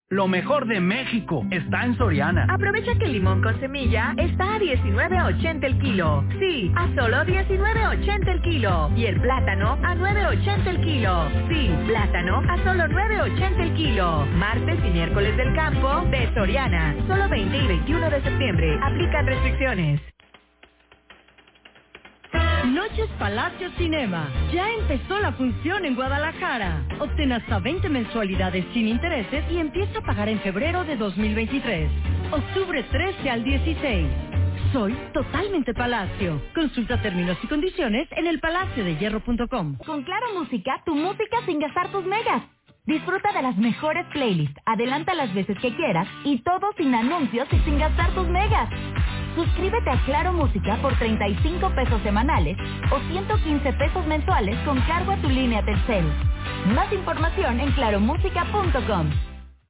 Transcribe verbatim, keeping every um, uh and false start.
Lo mejor de México está en Soriana. Aprovecha que el limón con semilla está a diecinueve ochenta el kilo. Sí, a solo diecinueve ochenta el kilo. Y el plátano a nueve ochenta el kilo. Sí, plátano a solo nueve ochenta el kilo. Martes y miércoles del campo de Soriana. Solo veinte y veintiuno de septiembre. Aplican restricciones. Noches Palacio Cinema. Ya empezó la función en Guadalajara. Obtén hasta veinte mensualidades sin intereses y empieza a pagar en febrero de dos mil veintitrés. Octubre trece al dieciséis. Soy totalmente Palacio. Consulta términos y condiciones en el palacio de hierro punto com. Con Claro Música, tu música sin gastar tus megas. Disfruta de las mejores playlists, adelanta las veces que quieras y todo sin anuncios y sin gastar tus megas. Suscríbete a Claro Música por treinta y cinco pesos semanales o ciento quince pesos mensuales con cargo a tu línea Telcel. Más información en claro música punto com.